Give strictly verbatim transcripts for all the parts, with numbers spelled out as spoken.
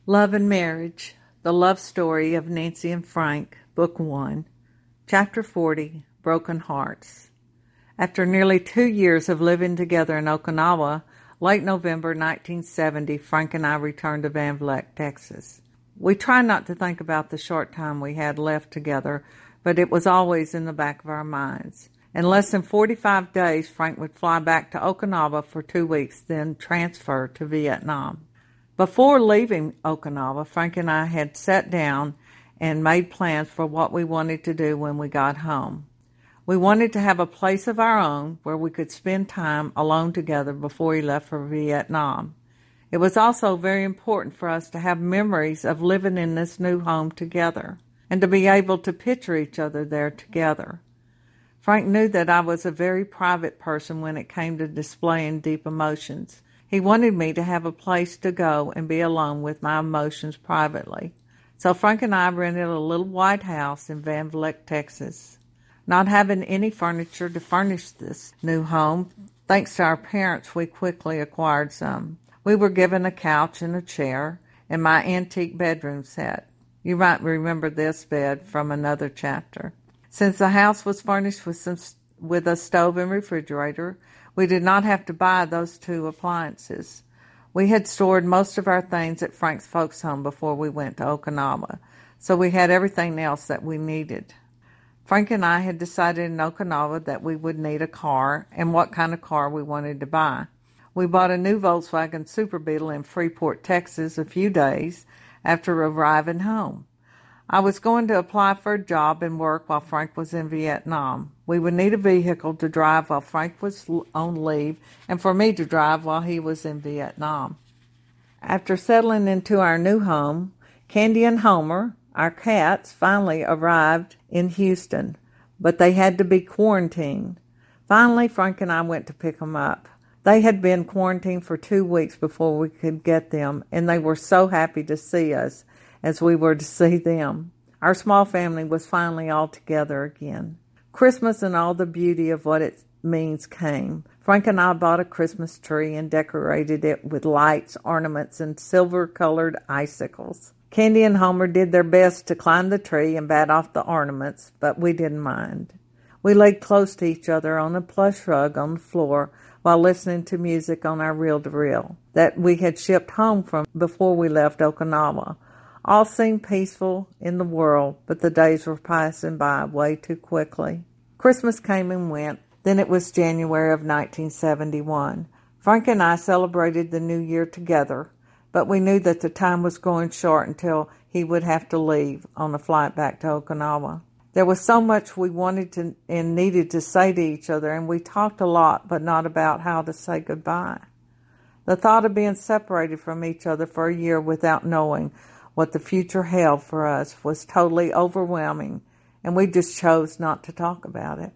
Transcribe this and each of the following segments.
Love and Marriage, The Love Story of Nancy and Frank, Book one, Chapter forty, Broken Hearts. After nearly two years of living together in Okinawa, late November nineteen seventy, Frank and I returned to Van Vleck, Texas. We tried not to think about the short time we had left together, but it was always in the back of our minds. In less than forty-five days, Frank would fly back to Okinawa for two weeks, then transfer to Vietnam. Before leaving Okinawa, Frank and I had sat down and made plans for what we wanted to do when we got home. We wanted to have a place of our own where we could spend time alone together before he left for Vietnam. It was also very important for us to have memories of living in this new home together and to be able to picture each other there together. Frank knew that I was a very private person when it came to displaying deep emotions. He wanted me to have a place to go and be alone with my emotions privately. So Frank and I rented a little white house in Van Vleck, Texas. Not having any furniture to furnish this new home, thanks to our parents, we quickly acquired some. We were given a couch and a chair and my antique bedroom set. You might remember this bed from another chapter. Since the house was furnished with some with a stove and refrigerator, we did not have to buy those two appliances. We had stored most of our things at Frank's folks' home before we went to Okinawa, so we had everything else that we needed. Frank and I had decided in Okinawa that we would need a car and what kind of car we wanted to buy. We bought a new Volkswagen Super Beetle in Freeport, Texas a few days after arriving home. I was going to apply for a job and work while Frank was in Vietnam. We would need a vehicle to drive while Frank was on leave and for me to drive while he was in Vietnam. After settling into our new home, Candy and Homer, our cats, finally arrived in Houston, but they had to be quarantined. Finally, Frank and I went to pick them up. They had been quarantined for two weeks before we could get them, and they were so happy to see us as we were to see them. Our small family was finally all together again. Christmas and all the beauty of what it means came. Frank and I bought a Christmas tree and decorated it with lights, ornaments, and silver-colored icicles. Candy and Homer did their best to climb the tree and bat off the ornaments, but we didn't mind. We laid close to each other on a plush rug on the floor while listening to music on our reel-to-reel that we had shipped home from before we left Okinawa. All seemed peaceful in the world, but the days were passing by way too quickly. Christmas came and went. Then it was January of nineteen seventy-one. Frank and I celebrated the new year together, but we knew that the time was growing short until he would have to leave on a flight back to Okinawa. There was so much we wanted to and needed to say to each other, and we talked a lot, but not about how to say goodbye. The thought of being separated from each other for a year without knowing what the future held for us was totally overwhelming, and we just chose not to talk about it.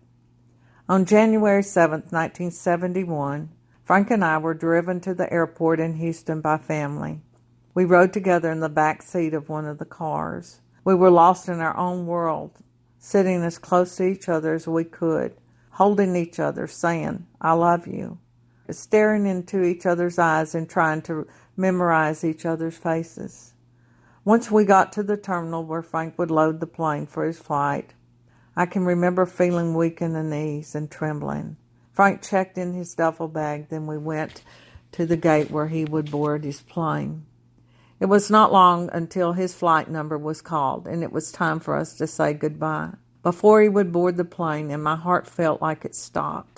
On January seventh, nineteen seventy-one, Frank and I were driven to the airport in Houston by family. We rode together in the back seat of one of the cars. We were lost in our own world, sitting as close to each other as we could, holding each other, saying, "I love you," staring into each other's eyes and trying to memorize each other's faces. Once we got to the terminal where Frank would load the plane for his flight, I can remember feeling weak in the knees and trembling. Frank checked in his duffel bag, then we went to the gate where he would board his plane. It was not long until his flight number was called, and it was time for us to say goodbye. Before he would board the plane, and my heart felt like it stopped.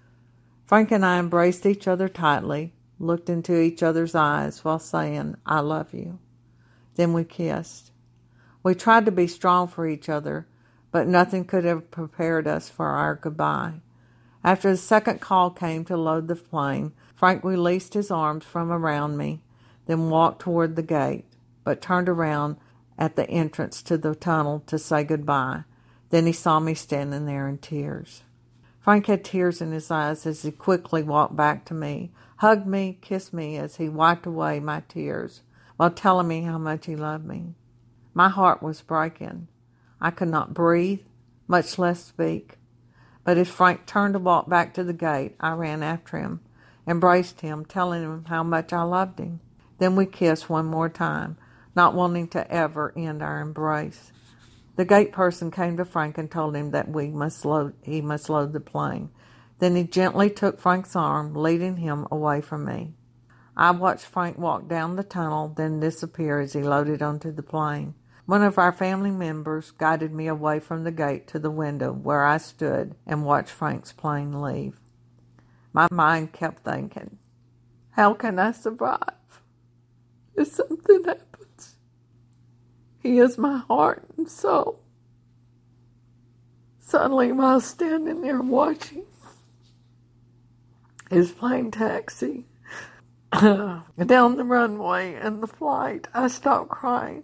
Frank and I embraced each other tightly, looked into each other's eyes while saying, "I love you." Then we kissed. We tried to be strong for each other, but nothing could have prepared us for our goodbye. After the second call came to load the plane, Frank released his arms from around me, then walked toward the gate, but turned around at the entrance to the tunnel to say goodbye. Then he saw me standing there in tears. Frank had tears in his eyes as he quickly walked back to me, hugged me, kissed me as he wiped away my tears, while telling me how much he loved me. My heart was breaking. I could not breathe, much less speak. But as Frank turned to walk back to the gate, I ran after him, embraced him, telling him how much I loved him. Then we kissed one more time. not wanting to ever end our embrace. The gate person came to Frank and told him that we must load, he must load the plane. Then he gently took Frank's arm, leading him away from me. I watched Frank walk down the tunnel, then disappear as he loaded onto the plane. One of our family members guided me away from the gate to the window where I stood and watched Frank's plane leave. My mind kept thinking, how can I survive if something happens? He is my heart and soul. Suddenly, while standing there watching his plane taxi down the runway and the flight, I stopped crying.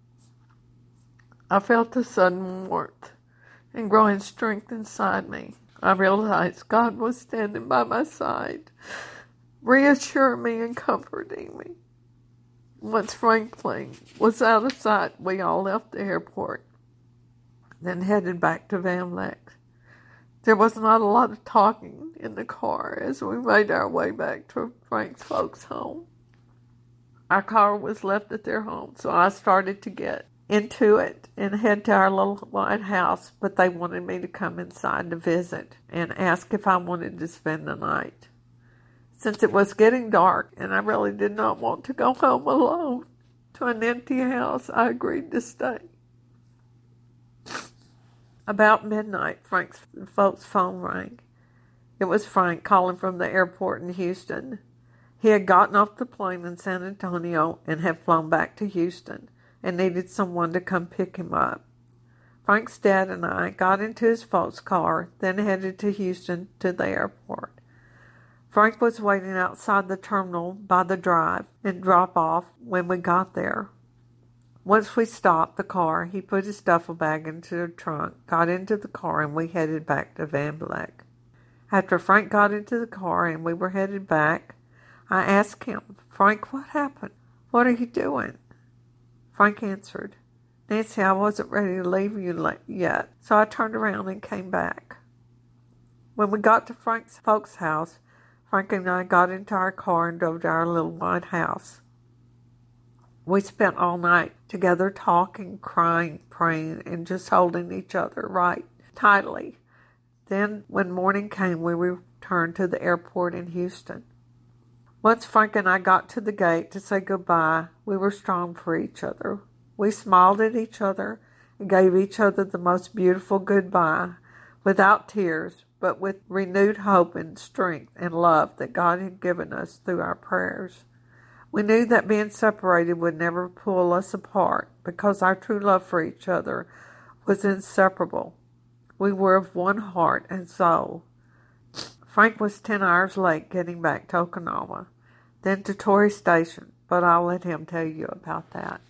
I felt a sudden warmth and growing strength inside me. I realized God was standing by my side, reassuring me and comforting me. Once Frank's plane was out of sight, we all left the airport, then headed back to Van Vleck. There was not a lot of talking in the car as we made our way back to Frank's folks' home. Our car was left at their home, so I started to get into it and head to our little white house, but they wanted me to come inside to visit and ask if I wanted to spend the night. Since it was getting dark and I really did not want to go home alone to an empty house, I agreed to stay. About midnight, Frank's folks' phone rang. It was Frank calling from the airport in Houston. He had gotten off the plane in San Antonio and had flown back to Houston and needed someone to come pick him up. Frank's dad and I got into his folks' car, then headed to Houston to the airport. Frank was waiting outside the terminal by the drive and drop-off when we got there. Once we stopped the car, he put his duffel bag into the trunk, got into the car, and we headed back to Van Vleck. After Frank got into the car and we were headed back, I asked him, Frank, what happened? What are you doing? Frank answered, Nancy, I wasn't ready to leave you yet, so I turned around and came back. When we got to Frank's folks' house, Frank and I got into our car and drove to our little white house. We spent all night together talking, crying, praying, and just holding each other right tightly. Then, when morning came, we returned to the airport in Houston. Once Frank and I got to the gate to say goodbye, we were strong for each other. We smiled at each other and gave each other the most beautiful goodbye, without tears, but with renewed hope and strength and love that God had given us through our prayers. We knew that being separated would never pull us apart because our true love for each other was inseparable. We were of one heart and soul. Frank was ten hours late getting back to Okinawa, then to Torrey Station, but I'll let him tell you about that.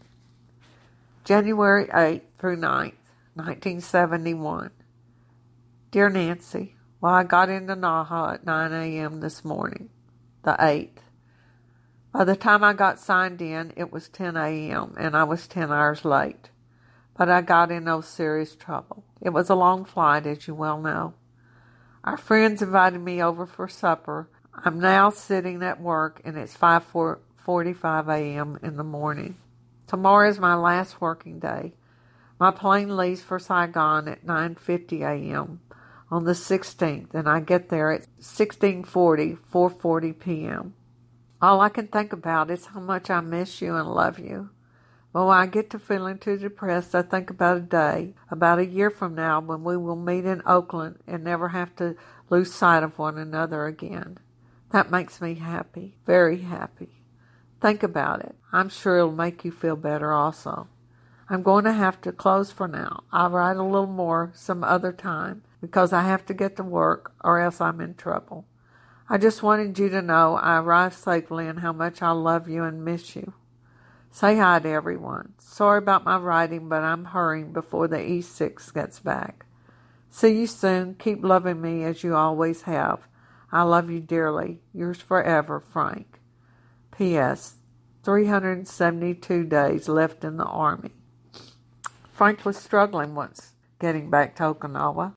January eighth through ninth, nineteen seventy-one. Dear Nancy, well, I got into Naha at nine a.m. this morning, the eighth. By the time I got signed in, it was ten a.m., and I was ten hours late. But I got in no serious trouble. It was a long flight, as you well know. Our friends invited me over for supper. I'm now sitting at work, and it's five forty-five a.m. in the morning. Tomorrow is my last working day. My plane leaves for Saigon at nine fifty a.m. on the sixteenth, and I get there at sixteen forty, four forty p.m. All I can think about is how much I miss you and love you. But when I get to feeling too depressed, I think about a day, about a year from now, when we will meet in Oakland and never have to lose sight of one another again. That makes me happy, very happy. Think about it. I'm sure it'll make you feel better also. I'm going to have to close for now. I'll write a little more some other time because I have to get to work or else I'm in trouble. I just wanted you to know I arrived safely and how much I love you and miss you. Say hi to everyone. Sorry about my writing, but I'm hurrying before the E six gets back. See you soon. Keep loving me as you always have. I love you dearly. Yours forever, Frank. P S three hundred seventy-two days left in the Army. Frank was struggling once getting back to Okinawa.